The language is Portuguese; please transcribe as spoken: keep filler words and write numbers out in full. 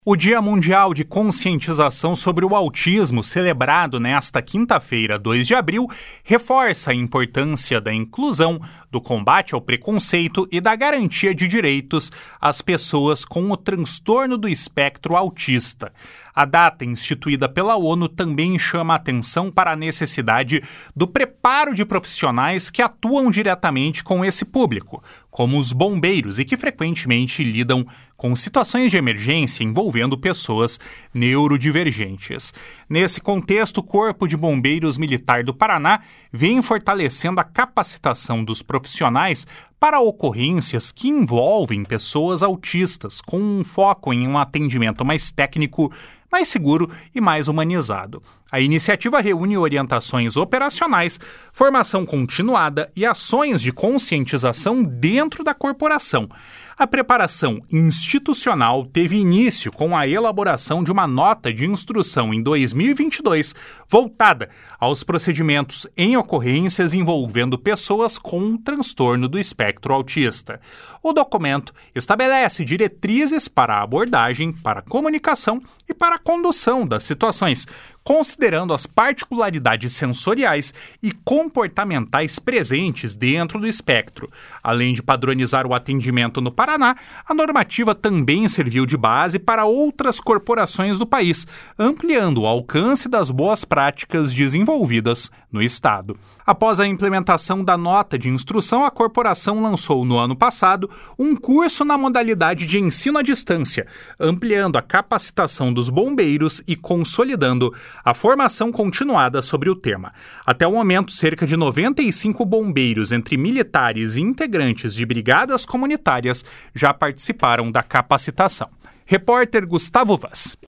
O Dia Mundial de Conscientização sobre o Autismo, celebrado nesta quinta-feira, dois de abril, reforça a importância da inclusão, do combate ao preconceito e da garantia de direitos às pessoas com o transtorno do espectro autista. A data instituída pela ONU também chama a atenção para a necessidade do preparo de profissionais que atuam diretamente com esse público, como os bombeiros, e que frequentemente lidam com situações de emergência envolvendo pessoas neurodivergentes. Nesse contexto, o Corpo de Bombeiros Militar do Paraná vem fortalecendo a capacitação dos profissionais para ocorrências que envolvem pessoas autistas, com um foco em um atendimento mais técnico, mais seguro e mais humanizado. A iniciativa reúne orientações operacionais, formação continuada e ações de conscientização dentro da corporação. A preparação institucional teve início com a elaboração de uma nota de instrução em dois mil e vinte e dois voltada aos procedimentos em ocorrências envolvendo pessoas com transtorno do espectro autista. O documento estabelece diretrizes para a abordagem, para a comunicação e para a condução das situações, considerando as particularidades sensoriais e comportamentais presentes dentro do espectro. Além de padronizar o atendimento no Paraná, a normativa também serviu de base para outras corporações do país, ampliando o alcance das boas práticas desenvolvidas no Estado. Após a implementação da nota de instrução, a corporação lançou no ano passado um curso na modalidade de ensino à distância, ampliando a capacitação dos bombeiros e consolidando a formação continuada sobre o tema. Até o momento, cerca de noventa e cinco bombeiros, entre militares e integrantes de brigadas comunitárias, já participaram da capacitação. Repórter Gustavo Vaz.